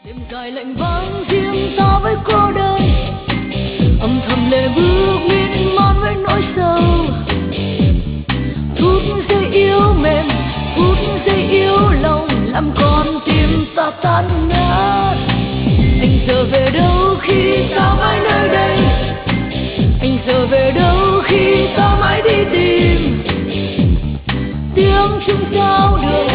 đêm dài lạnh vắng riêng ta với cô đơn, âm thầm lệ bước miên man với nỗi sầu. Phút giây yêu mềm, phút giây yêu lòng, làm con tim ta tan nát. Anh giờ về đâu khi ta mãi nơi đây? Anh giờ về đâu khi ta mãi đi tìm tiếng chung sao đường